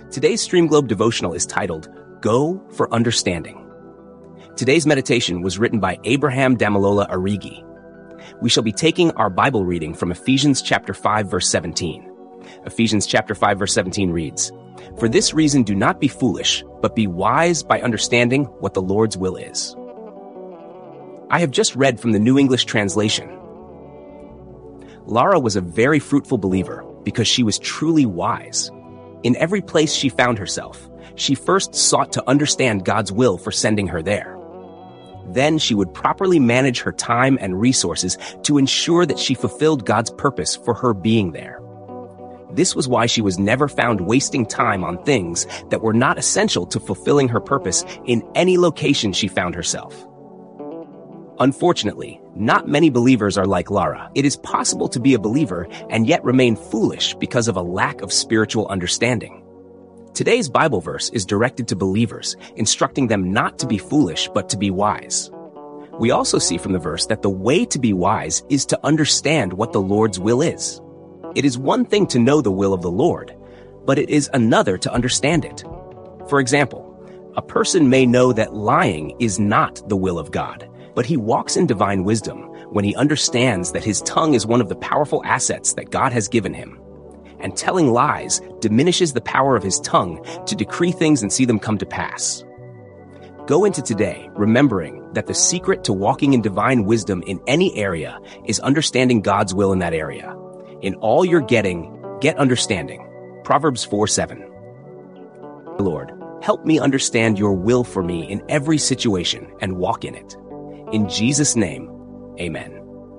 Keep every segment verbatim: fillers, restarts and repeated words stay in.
Today's Stream Globe devotional is titled, Go for Understanding. Today's meditation was written by Abraham Damilola Arigi. We shall be taking our Bible reading from Ephesians chapter five, verse seventeen. Ephesians chapter five, verse seventeen reads, For this reason do not be foolish, but be wise by understanding what the Lord's will is. I have just read from the New English Translation. Lara was a very fruitful believer because she was truly wise. In every place she found herself, she first sought to understand God's will for sending her there. Then she would properly manage her time and resources to ensure that she fulfilled God's purpose for her being there. This was why she was never found wasting time on things that were not essential to fulfilling her purpose in any location she found herself. Unfortunately, not many believers are like Lara. It is possible to be a believer and yet remain foolish because of a lack of spiritual understanding. Today's Bible verse is directed to believers, instructing them not to be foolish, but to be wise. We also see from the verse that the way to be wise is to understand what the Lord's will is. It is one thing to know the will of the Lord, but it is another to understand it. For example, a person may know that lying is not the will of God, but he walks in divine wisdom when he understands that his tongue is one of the powerful assets that God has given him. And telling lies diminishes the power of his tongue to decree things and see them come to pass. Go into today remembering that the secret to walking in divine wisdom in any area is understanding God's will in that area. In all you're getting, get understanding. Proverbs four seven. Lord, help me understand your will for me in every situation and walk in it. In Jesus' name, amen.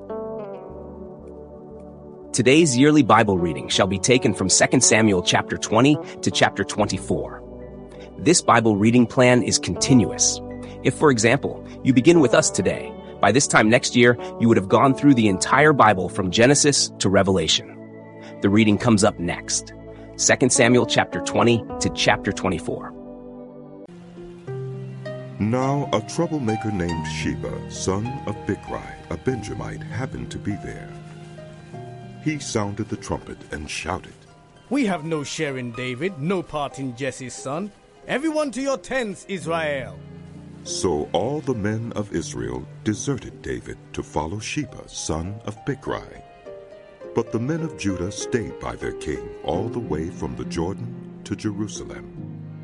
Today's yearly Bible reading shall be taken from Second Samuel chapter twenty to chapter twenty-four. This Bible reading plan is continuous. If, for example, you begin with us today, by this time next year, you would have gone through the entire Bible from Genesis to Revelation. The reading comes up next. Second Samuel chapter twenty to chapter twenty-four. Now a troublemaker named Sheba, son of Bichri, a Benjamite, happened to be there. He sounded the trumpet and shouted, We have no share in David, no part in Jesse's son. Everyone to your tents, Israel. So all the men of Israel deserted David to follow Sheba, son of Bichri. But the men of Judah stayed by their king all the way from the Jordan to Jerusalem.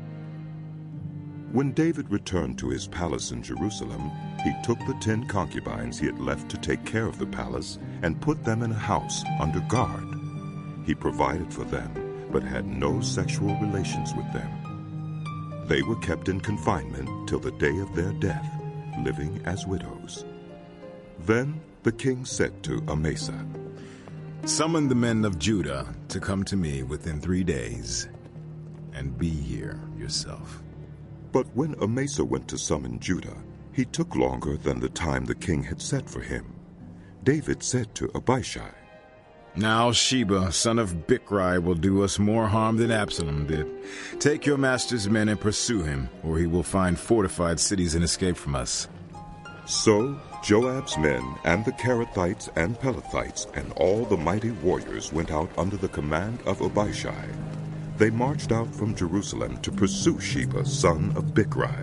When David returned to his palace in Jerusalem, he took the ten concubines he had left to take care of the palace and put them in a house under guard. He provided for them, but had no sexual relations with them. They were kept in confinement till the day of their death, living as widows. Then the king said to Amasa, Summon the men of Judah to come to me within three days, and be here yourself. But when Amasa went to summon Judah, he took longer than the time the king had set for him. David said to Abishai, Now Sheba, son of Bichri, will do us more harm than Absalom did. Take your master's men and pursue him, or he will find fortified cities and escape from us. So Joab's men and the Kerethites and Pelethites and all the mighty warriors went out under the command of Abishai. They marched out from Jerusalem to pursue Sheba, son of Bichri.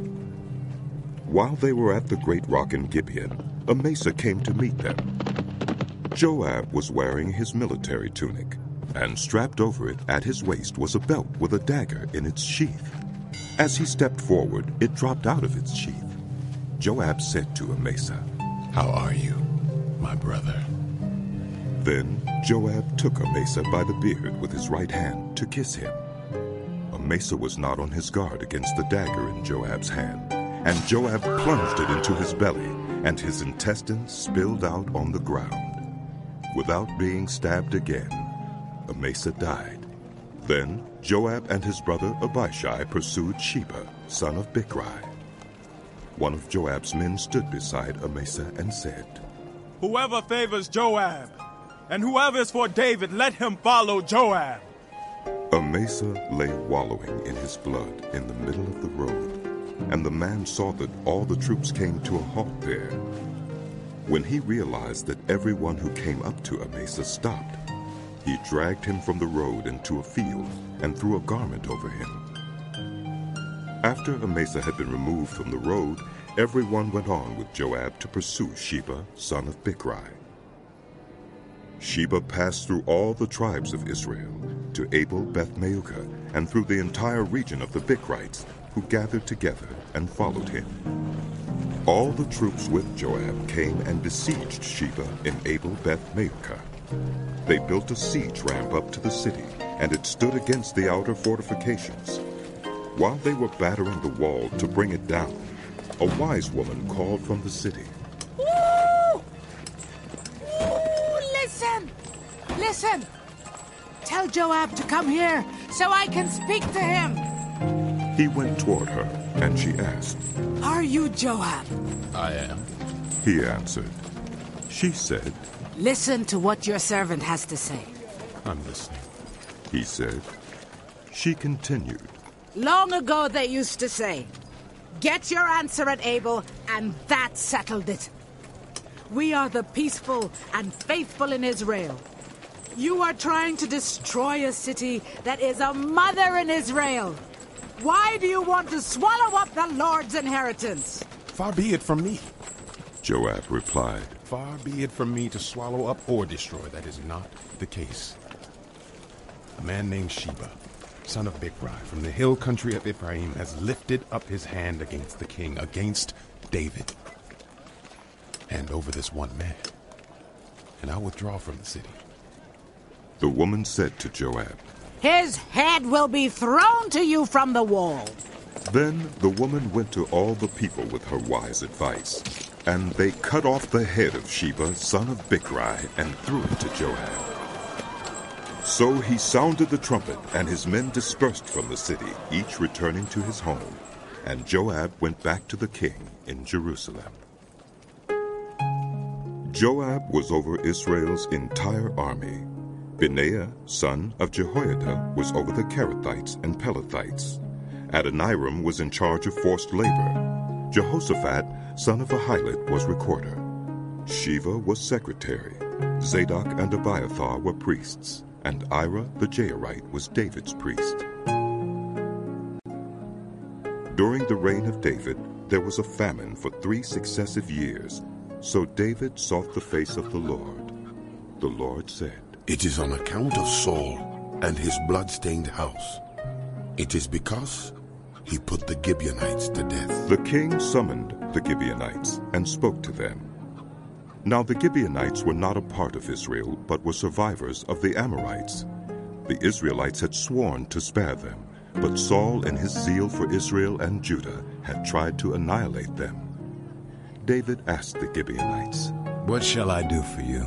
While they were at the great rock in Gibeon, Amasa came to meet them. Joab was wearing his military tunic, and strapped over it at his waist was a belt with a dagger in its sheath. As he stepped forward, it dropped out of its sheath. Joab said to Amasa, How are you, my brother? Then Joab took Amasa by the beard with his right hand to kiss him. Amasa was not on his guard against the dagger in Joab's hand, and Joab plunged it into his belly, and his intestines spilled out on the ground. Without being stabbed again, Amasa died. Then Joab and his brother Abishai pursued Sheba, son of Bichri. One of Joab's men stood beside Amasa and said, Whoever favors Joab, and whoever is for David, let him follow Joab. Amasa lay wallowing in his blood in the middle of the road, and the man saw that all the troops came to a halt there. When he realized that everyone who came up to Amasa stopped, he dragged him from the road into a field and threw a garment over him. After Amasa had been removed from the road, everyone went on with Joab to pursue Sheba, son of Bichri. Sheba passed through all the tribes of Israel to Abel Beth-maachah and through the entire region of the Bichrites, who gathered together and followed him. All the troops with Joab came and besieged Sheba in Abel Beth-maachah. They built a siege ramp up to the city, and it stood against the outer fortifications. While they were battering the wall to bring it down, a wise woman called from the city. Ooh! Ooh, listen! Listen! Tell Joab to come here so I can speak to him. He went toward her, and she asked, Are you Joab? I am. He answered. She said, Listen to what your servant has to say. I'm listening. He said. She continued. Long ago they used to say, Get your answer at Abel, and that settled it. We are the peaceful and faithful in Israel. You are trying to destroy a city that is a mother in Israel. Why do you want to swallow up the Lord's inheritance? Far be it from me. Joab replied. Far be it from me to swallow up or destroy. That is not the case. A man named Sheba, son of Bichri, from the hill country of Ephraim, has lifted up his hand against the king, against David. Hand over this one man, and I'll withdraw from the city. The woman said to Joab, His head will be thrown to you from the wall. Then the woman went to all the people with her wise advice, and they cut off the head of Sheba, son of Bichri, and threw it to Joab. So he sounded the trumpet, and his men dispersed from the city, each returning to his home. And Joab went back to the king in Jerusalem. Joab was over Israel's entire army. Benaiah, son of Jehoiada, was over the Kerethites and Pelethites. Adoniram was in charge of forced labor. Jehoshaphat, son of Ahilud, was recorder. Sheva was secretary. Zadok and Abiathar were priests. And Ira the Jairite was David's priest. During the reign of David, there was a famine for three successive years. So David sought the face of the Lord. The Lord said, It is on account of Saul and his blood-stained house. It is because he put the Gibeonites to death. The king summoned the Gibeonites and spoke to them. Now the Gibeonites were not a part of Israel, but were survivors of the Amorites. The Israelites had sworn to spare them, but Saul in his zeal for Israel and Judah had tried to annihilate them. David asked the Gibeonites, What shall I do for you?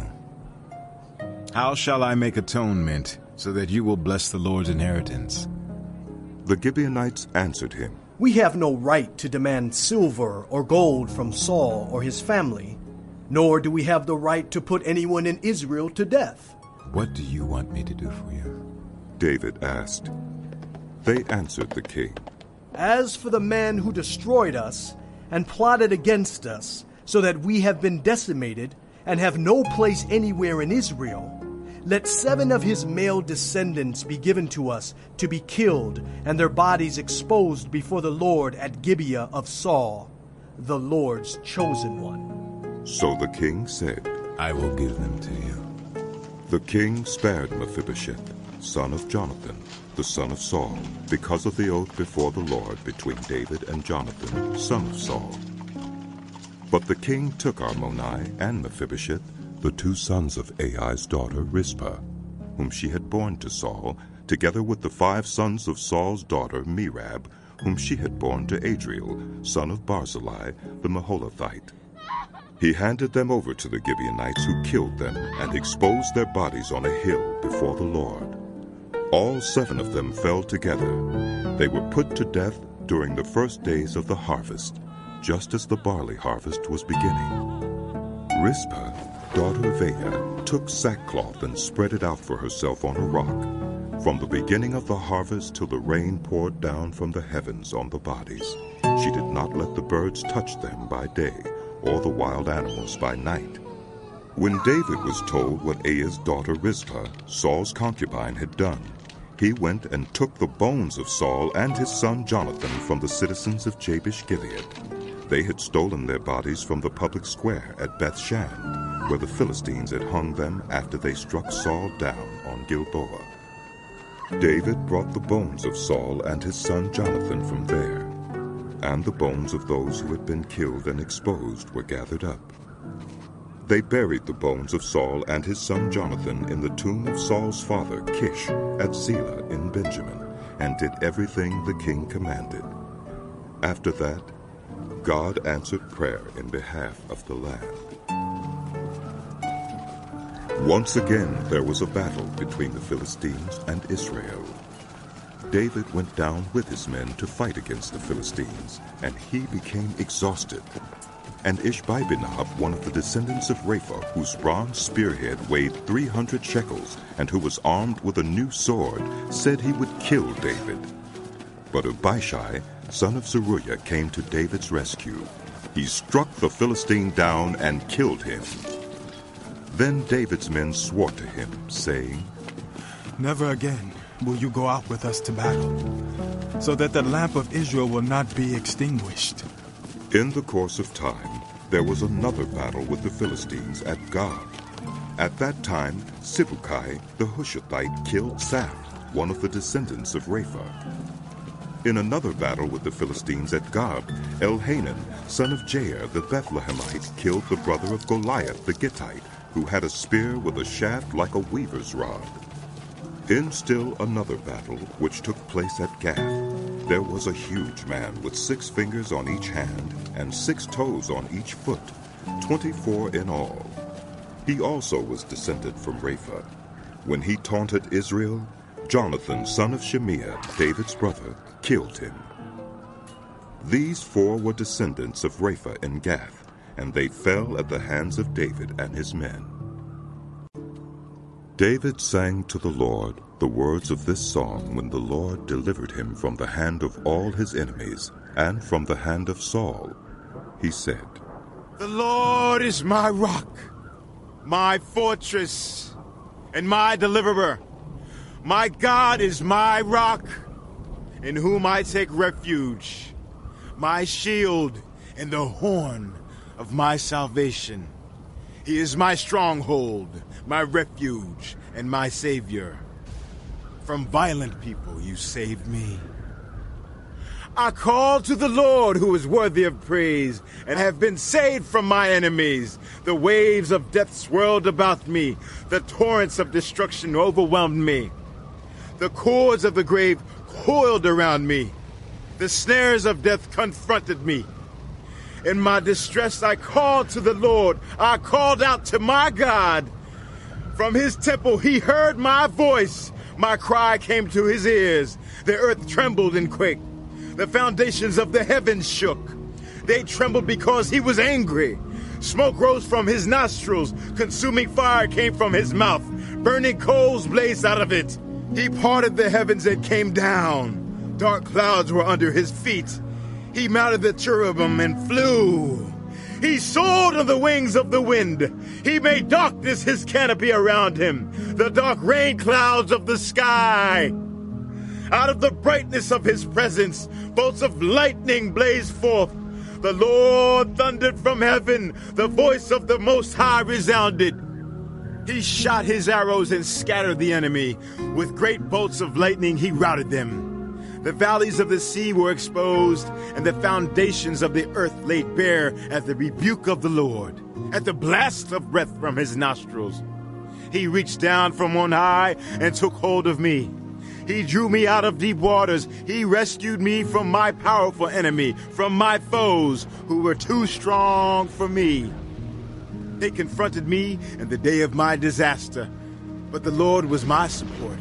How shall I make atonement so that you will bless the Lord's inheritance? The Gibeonites answered him, We have no right to demand silver or gold from Saul or his family, nor do we have the right to put anyone in Israel to death. What do you want me to do for you? David asked. They answered the king, As for the man who destroyed us and plotted against us, so that we have been decimated and have no place anywhere in Israel, let seven of his male descendants be given to us to be killed, and their bodies exposed before the Lord at Gibeah of Saul, the Lord's chosen one. So the king said, I will give them to you. The king spared Mephibosheth, son of Jonathan, the son of Saul, because of the oath before the Lord between David and Jonathan, son of Saul. But the king took Armoni and Mephibosheth, the two sons of Ai's daughter Rizpah, whom she had borne to Saul, together with the five sons of Saul's daughter Merab, whom she had borne to Adriel, son of Barzillai, the Maholathite. He handed them over to the Gibeonites, who killed them and exposed their bodies on a hill before the Lord. All seven of them fell together. They were put to death during the first days of the harvest, just as the barley harvest was beginning. Rizpah, daughter of Aiah, took sackcloth and spread it out for herself on a rock, from the beginning of the harvest till the rain poured down from the heavens on the bodies. She did not let the birds touch them by day, or the wild animals by night. When David was told what Aiah's daughter Rizpah, Saul's concubine, had done, he went and took the bones of Saul and his son Jonathan from the citizens of Jabesh-Gilead. They had stolen their bodies from the public square at Beth-shan, where the Philistines had hung them after they struck Saul down on Gilboa. David brought the bones of Saul and his son Jonathan from there, and the bones of those who had been killed and exposed were gathered up. They buried the bones of Saul and his son Jonathan in the tomb of Saul's father Kish at Zelah in Benjamin, and did everything the king commanded. After that, God answered prayer in behalf of the land. Once again there was a battle between the Philistines and Israel. David went down with his men to fight against the Philistines, and he became exhausted. And Ishbi-Benob, one of the descendants of Rapha, whose bronze spearhead weighed three hundred shekels, and who was armed with a new sword, said he would kill David. But Abishai, son of Zeruiah, came to David's rescue. He struck the Philistine down and killed him. Then David's men swore to him, saying, "Never again will you go out with us to battle, so that the lamp of Israel will not be extinguished." In the course of time, there was another battle with the Philistines at Gob. At that time, Sibbecai the Hushathite killed Saph, one of the descendants of Rapha. In another battle with the Philistines at Gob, Elhanan, son of Jair the Bethlehemite, killed the brother of Goliath the Gittite, who had a spear with a shaft like a weaver's rod. In still another battle, which took place at Gath, there was a huge man with six fingers on each hand and six toes on each foot, twenty-four in all. He also was descended from Rapha. When he taunted Israel, Jonathan, son of Shimeah, David's brother, killed him. These four were descendants of Rapha in Gath, and they fell at the hands of David and his men. David sang to the Lord the words of this song when the Lord delivered him from the hand of all his enemies and from the hand of Saul. He said, "The Lord is my rock, my fortress, and my deliverer. My God is my rock, in whom I take refuge, my shield and the horn of my salvation. He is my stronghold, my refuge, and my savior. From violent people you saved me. I called to the Lord, who is worthy of praise, and have been saved from my enemies. The waves of death swirled about me. The torrents of destruction overwhelmed me. The cords of the grave coiled around me. The snares of death confronted me. In my distress I called to the Lord. I called out to my God. From his temple he heard my voice. My cry came to his ears. The earth trembled and quaked. The foundations of the heavens shook. They trembled because he was angry. Smoke rose from his nostrils. Consuming fire came from his mouth. Burning coals blazed out of it. He parted the heavens and came down. Dark clouds were under his feet. He mounted the cherubim and flew. He soared on the wings of the wind. He made darkness his canopy around him, the dark rain clouds of the sky. Out of the brightness of his presence, bolts of lightning blazed forth. The Lord thundered from heaven. The voice of the Most High resounded. He shot his arrows and scattered the enemy. With great bolts of lightning he routed them. The valleys of the sea were exposed, and the foundations of the earth laid bare at the rebuke of the Lord, at the blast of breath from his nostrils. He reached down from on high and took hold of me. He drew me out of deep waters. He rescued me from my powerful enemy, from my foes who were too strong for me. They confronted me in the day of my disaster, but the Lord was my support.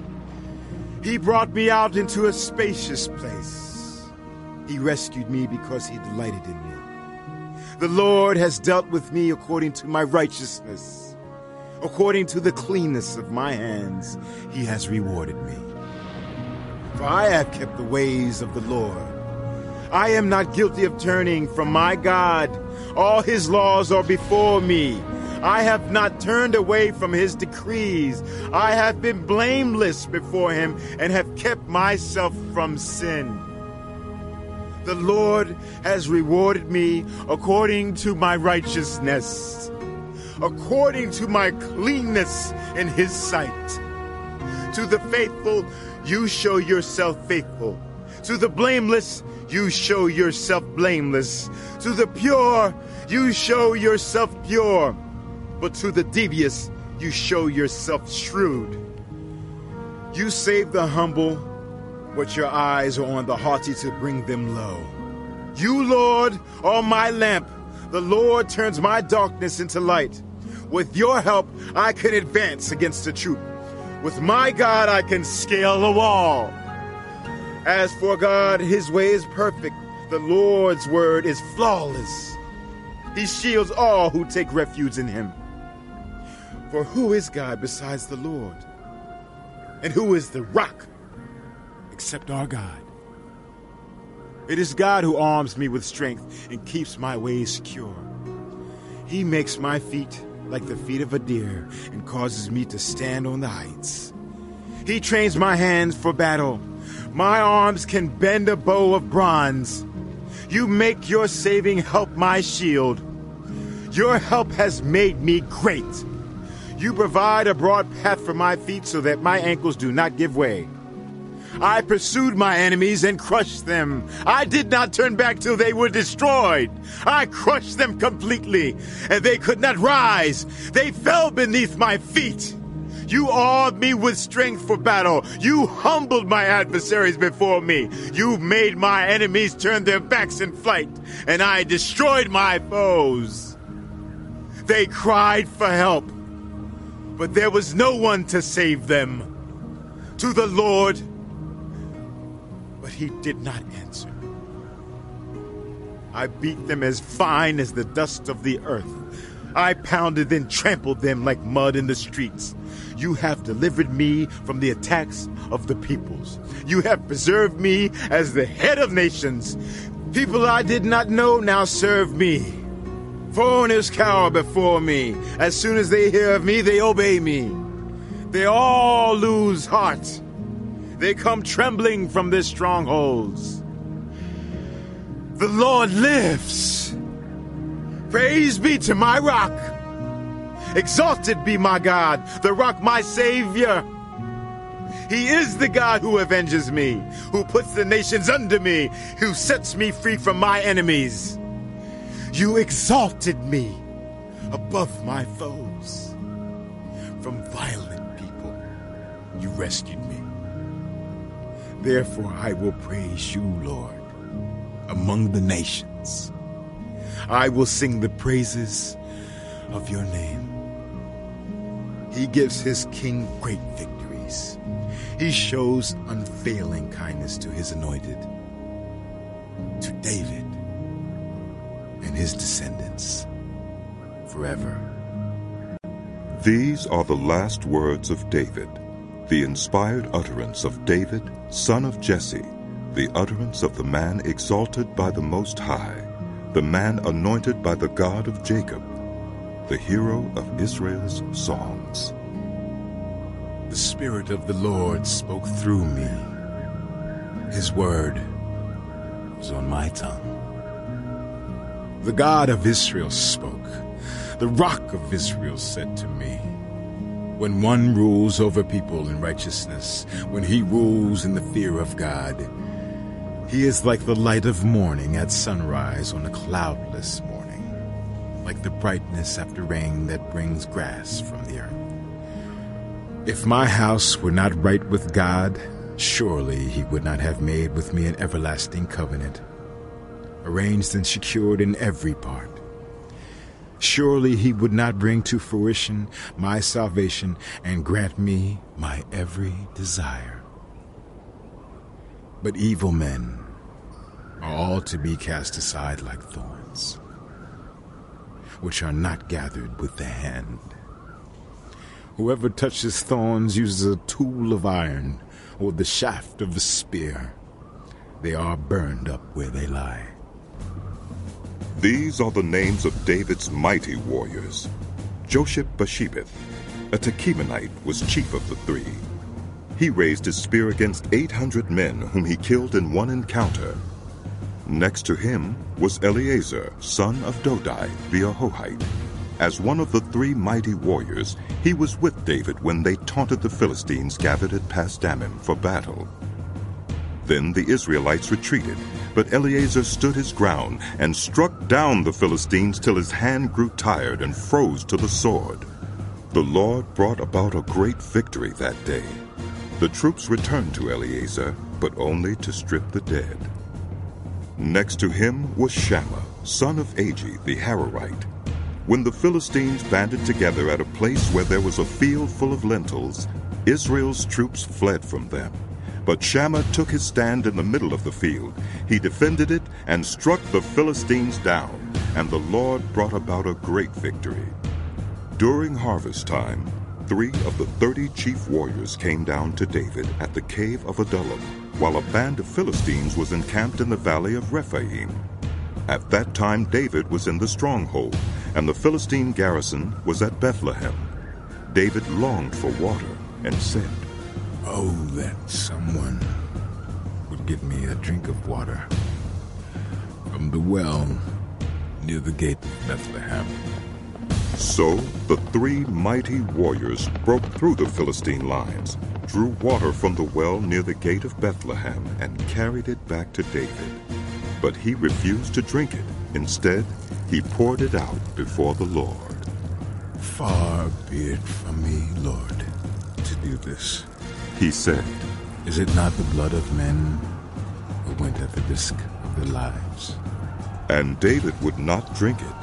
He brought me out into a spacious place. He rescued me because he delighted in me. The Lord has dealt with me according to my righteousness. According to the cleanness of my hands, he has rewarded me. For I have kept the ways of the Lord. I am not guilty of turning from my God. All his laws are before me. I have not turned away from his decrees. I have been blameless before him and have kept myself from sin. The Lord has rewarded me according to my righteousness, according to my cleanness in his sight. To the faithful, you show yourself faithful. To the blameless, you show yourself blameless. To the pure, you show yourself pure. But to the devious, you show yourself shrewd. You save the humble, but your eyes are on the haughty to bring them low. You, Lord, are my lamp. The Lord turns my darkness into light. With your help, I can advance against the troop. With my God, I can scale a wall. As for God, his way is perfect. The Lord's word is flawless. He shields all who take refuge in him. For who is God besides the Lord? And who is the rock except our God? It is God who arms me with strength and keeps my ways secure. He makes my feet like the feet of a deer and causes me to stand on the heights. He trains my hands for battle. My arms can bend a bow of bronze. You make your saving help my shield. Your help has made me great. You provide a broad path for my feet so that my ankles do not give way. I pursued my enemies and crushed them. I did not turn back till they were destroyed. I crushed them completely, and they could not rise. They fell beneath my feet. You armed me with strength for battle. You humbled my adversaries before me. You made my enemies turn their backs in flight, and I destroyed my foes. They cried for help, but there was no one to save them. To the Lord, but he did not answer. I beat them as fine as the dust of the earth. I pounded and trampled them like mud in the streets. You have delivered me from the attacks of the peoples. You have preserved me as the head of nations. People I did not know now serve me. Foreigners cower before me. As soon as they hear of me, they obey me. They all lose heart. They come trembling from their strongholds. The Lord lives. Praise be to my rock. Exalted be my God, the rock my Savior. He is the God who avenges me, who puts the nations under me, who sets me free from my enemies. You exalted me above my foes. From violent people, you rescued me. Therefore I will praise you, Lord, among the nations. I will sing the praises of your name. He gives his king great victories. He shows unfailing kindness to his anointed, to David and his descendants forever. These are the last words of David, the inspired utterance of David, son of Jesse, the utterance of the man exalted by the Most High, the man anointed by the God of Jacob, the hero of Israel's songs. The Spirit of the Lord spoke through me. His word was on my tongue. The God of Israel spoke. The Rock of Israel said to me, when one rules over people in righteousness, when he rules in the fear of God, he is like the light of morning at sunrise on a cloudless morning, like the brightness after rain that brings grass from the earth. If my house were not right with God, surely he would not have made with me an everlasting covenant, arranged and secured in every part. Surely he would not bring to fruition my salvation and grant me my every desire. But evil men are all to be cast aside like thorns, which are not gathered with the hand. Whoever touches thorns uses a tool of iron or the shaft of a spear. They are burned up where they lie. These are the names of David's mighty warriors: Josheb-Basshebeth, a Tekemonite, was chief of the three. He raised his spear against eight hundred men whom he killed in one encounter. Next to him was Eleazar, son of Dodai, the Ahohite. As one of the three mighty warriors, he was with David when they taunted the Philistines gathered at Pasdammim for battle. Then the Israelites retreated, but Eleazar stood his ground and struck down the Philistines till his hand grew tired and froze to the sword. The Lord brought about a great victory that day. The troops returned to Eleazar, but only to strip the dead. Next to him was Shammah, son of Agi the Hararite. When the Philistines banded together at a place where there was a field full of lentils, Israel's troops fled from them. But Shammah took his stand in the middle of the field. He defended it and struck the Philistines down, and the Lord brought about a great victory. During harvest time, three of the thirty chief warriors came down to David at the cave of Adullam, while a band of Philistines was encamped in the valley of Rephaim. At that time David was in the stronghold, and the Philistine garrison was at Bethlehem. David longed for water and said, "Oh, that someone would give me a drink of water from the well near the gate of Bethlehem." So the three mighty warriors broke through the Philistine lines, drew water from the well near the gate of Bethlehem, and carried it back to David. But he refused to drink it. Instead, he poured it out before the Lord. "Far be it from me, Lord, to do this," he said. "Is it not the blood of men who went at the risk of their lives?" And David would not drink it.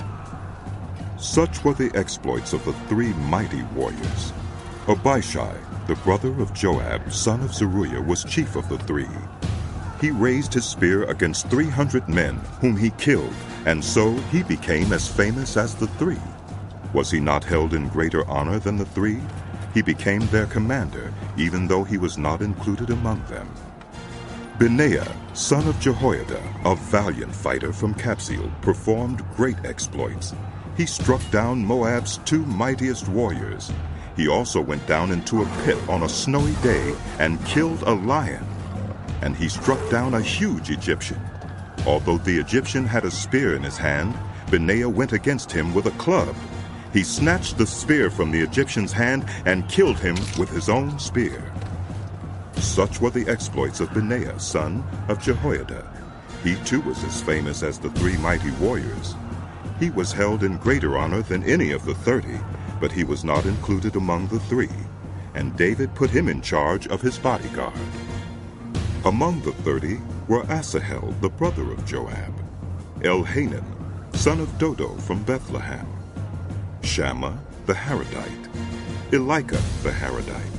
Such were the exploits of the three mighty warriors. Abishai, the brother of Joab, son of Zeruiah, was chief of the three. He raised his spear against three hundred men, whom he killed, and so he became as famous as the three. Was he not held in greater honor than the three? He became their commander, even though he was not included among them. Benaiah, son of Jehoiada, a valiant fighter from Kabzeel, performed great exploits. He struck down Moab's two mightiest warriors. He also went down into a pit on a snowy day and killed a lion. And he struck down a huge Egyptian. Although the Egyptian had a spear in his hand, Benaiah went against him with a club. He snatched the spear from the Egyptian's hand and killed him with his own spear. Such were the exploits of Benaiah, son of Jehoiada. He too was as famous as the three mighty warriors. He was held in greater honor than any of the thirty, but he was not included among the three, and David put him in charge of his bodyguard. Among the thirty were Asahel, the brother of Joab, Elhanan, son of Dodo from Bethlehem, Shammah the Haradite, Elika the Haradite,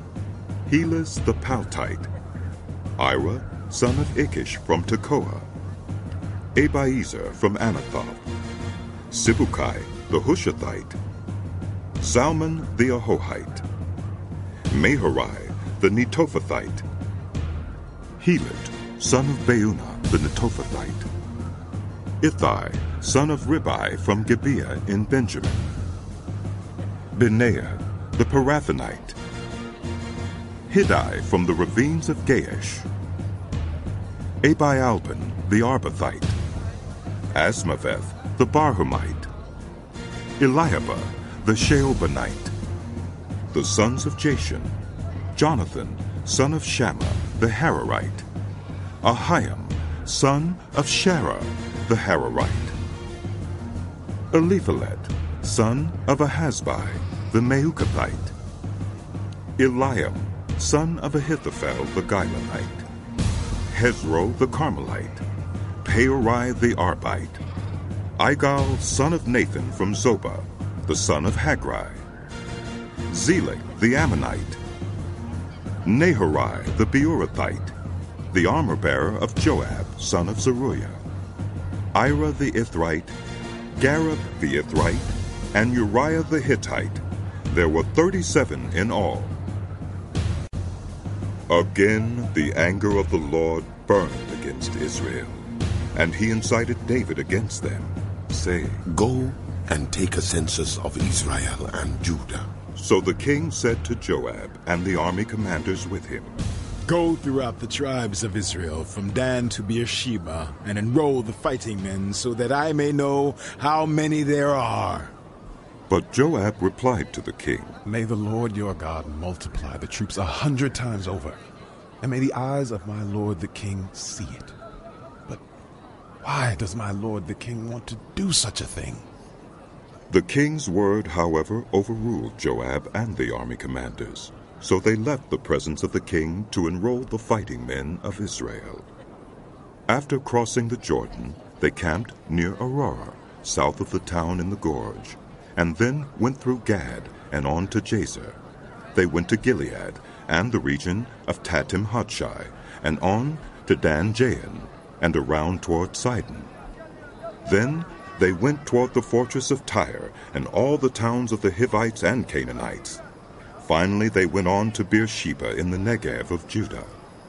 Helez the Paltite, Ira, son of Ikish from Tekoa, Abiezer from Anathoth, Sibukai the Hushathite, Salmon the Ahohite, Maharai the Netophathite, Heled, son of Beunah the Netophathite, Ithai, son of Ribai from Gibeah in Benjamin, Benaiah the Parathonite, Hiddai from the ravines of Gaish, Abialban the Arbathite, Asmaveth the Barhumite, Eliahba the Shealbanite, the sons of Jashan, Jonathan, son of Shammah the Hararite, Ahiam, son of Sharah the Hararite, Eliphalet, son of Ahasbai the Meukathite, Eliam, son of Ahithophel the Gilonite, Hezro the Carmelite, Peorai the Arbite, Igal, son of Nathan from Zobah, the son of Haggai, Zelek the Ammonite, Naharai the Beerothite, the armor-bearer of Joab, son of Zeruiah, Ira the Ithrite, Gareb the Ithrite, and Uriah the Hittite. There were thirty-seven in all. Again the anger of the Lord burned against Israel, and he incited David against them, saying, Go and take a census of Israel and Judah. So the king said to Joab and the army commanders with him, Go throughout the tribes of Israel, from Dan to Beersheba, and enroll the fighting men, so that I may know how many there are. But Joab replied to the king, May the Lord your God multiply the troops a hundred times over, and may the eyes of my lord the king see it. But why does my lord the king want to do such a thing? The king's word, however, overruled Joab and the army commanders. So they left the presence of the king to enroll the fighting men of Israel. After crossing the Jordan, they camped near Aurora, south of the town in the gorge, and then went through Gad and on to Jazer. They went to Gilead and the region of Tatim-Hodshai, and on to Dan-Jaan, and around toward Sidon. Then they went toward the fortress of Tyre and all the towns of the Hivites and Canaanites. Finally, they went on to Beersheba in the Negev of Judah.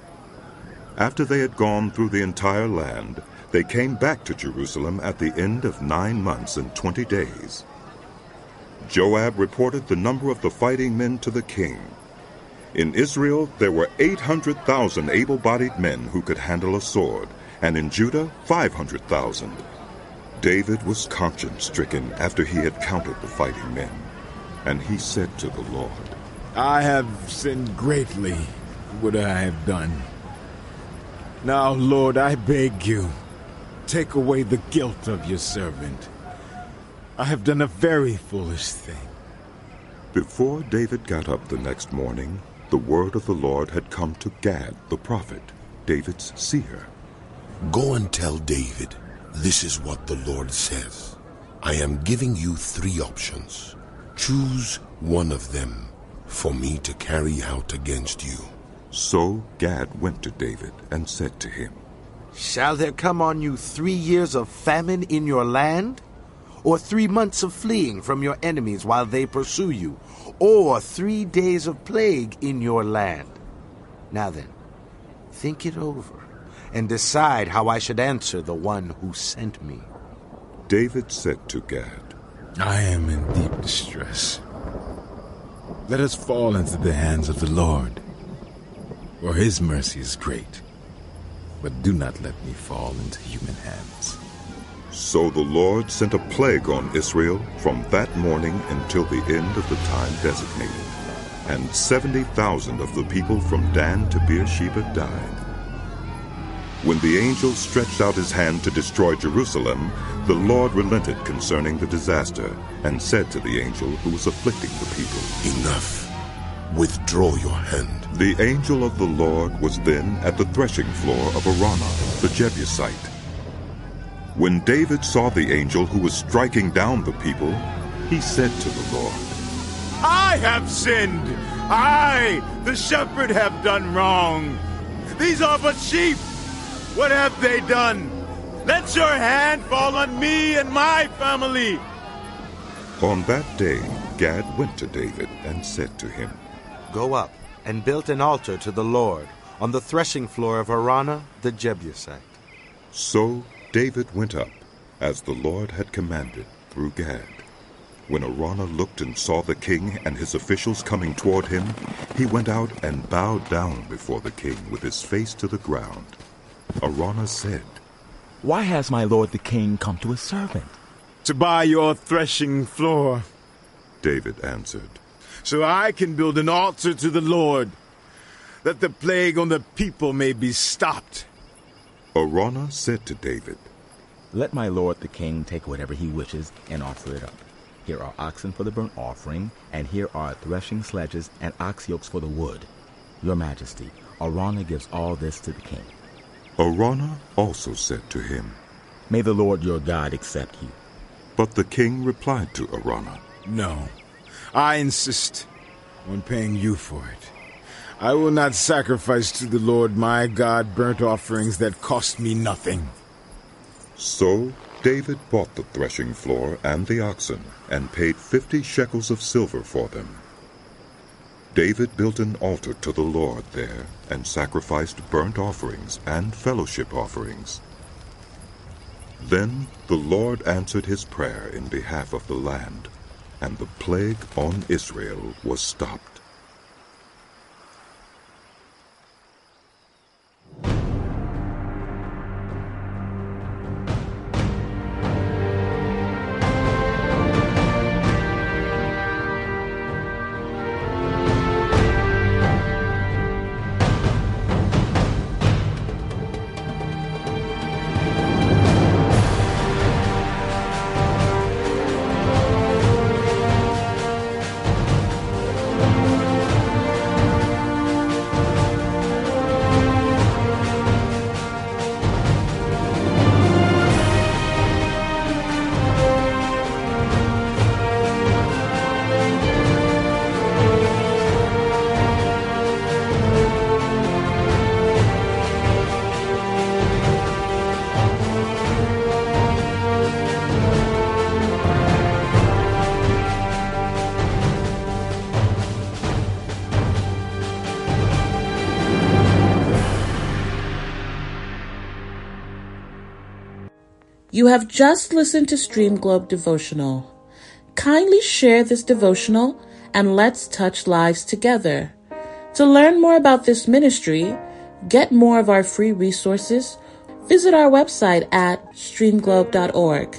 After they had gone through the entire land, they came back to Jerusalem at the end of nine months and twenty days. Joab reported the number of the fighting men to the king. In Israel there were eight hundred thousand able-bodied men who could handle a sword, and in Judah five hundred thousand. David was conscience-stricken after he had counted the fighting men, and he said to the Lord, I have sinned greatly in what I have done. Now, Lord, I beg you, take away the guilt of your servant. I have done a very foolish thing. Before David got up the next morning, the word of the Lord had come to Gad the prophet, David's seer. Go and tell David, this is what the Lord says. I am giving you three options. Choose one of them for me to carry out against you. So Gad went to David and said to him, Shall there come on you three years of famine in your land? Or three months of fleeing from your enemies while they pursue you? Or three days of plague in your land? Now then, think it over, and decide how I should answer the one who sent me. David said to Gad, I am in deep distress. Let us fall into the hands of the Lord, for his mercy is great. But do not let me fall into human hands. So the Lord sent a plague on Israel from that morning until the end of the time designated, and seventy thousand of the people from Dan to Beersheba died. When the angel stretched out his hand to destroy Jerusalem, the Lord relented concerning the disaster, and said to the angel who was afflicting the people, Enough. Withdraw your hand. The angel of the Lord was then at the threshing floor of Araunah, the Jebusite. When David saw the angel who was striking down the people, he said to the Lord, I have sinned. I, the shepherd, have done wrong. These are but sheep. What have they done? Let your hand fall on me and my family. On that day, Gad went to David and said to him, Go up and build an altar to the Lord on the threshing floor of Araunah the Jebusite. So David went up, as the Lord had commanded, through Gad. When Araunah looked and saw the king and his officials coming toward him, he went out and bowed down before the king with his face to the ground. Araunah said, Why has my lord the king come to his servant? To buy your threshing floor, David answered, so I can build an altar to the Lord, that the plague on the people may be stopped. Araunah said to David, Let my lord the king take whatever he wishes and offer it up. Here are oxen for the burnt offering, and here are threshing sledges and ox yokes for the wood. Your majesty, Araunah gives all this to the king. Araunah also said to him, May the Lord your God accept you. But the king replied to Araunah, No, I insist on paying you for it. I will not sacrifice to the Lord my God burnt offerings that cost me nothing. So David bought the threshing floor and the oxen, and paid fifty shekels of silver for them. David built an altar to the Lord there, and sacrificed burnt offerings and fellowship offerings. Then the Lord answered his prayer in behalf of the land, and the plague on Israel was stopped. You have just listened to Stream Globe Devotional. Kindly share this devotional and let's touch lives together. To learn more about this ministry, get more of our free resources, visit our website at stream globe dot org.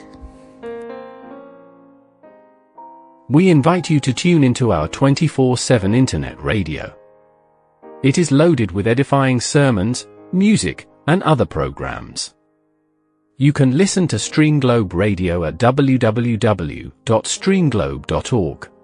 We invite you to tune into our twenty-four seven internet radio. It is loaded with edifying sermons, music, and other programs. You can listen to Stream Globe Radio at w w w dot stream globe dot org.